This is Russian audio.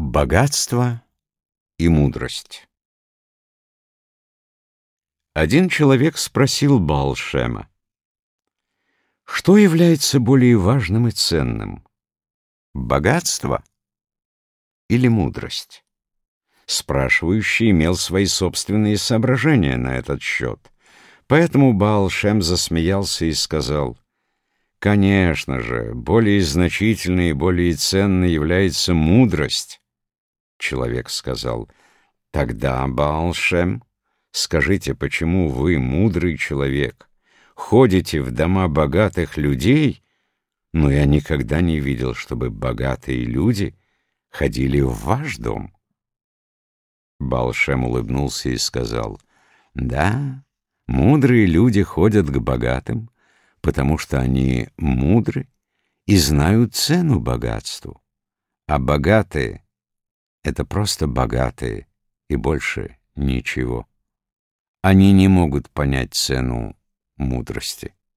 Богатство и мудрость. Один человек спросил Баал-Шема: что является более важным и ценным — богатство или мудрость? Спрашивающий имел свои собственные соображения на этот счет, поэтому Баал-Шем засмеялся и сказал: конечно же, более значительной и более ценной является мудрость. Человек сказал: тогда, Баал-Шем, скажите, почему вы, мудрый человек, ходите в дома богатых людей, но я никогда не видел, чтобы богатые люди ходили в ваш дом? Баал-Шем улыбнулся и сказал: да, мудрые люди ходят к богатым, потому что они мудры и знают цену богатству, а богатые — это просто богатые и больше ничего. Они не могут понять цену мудрости.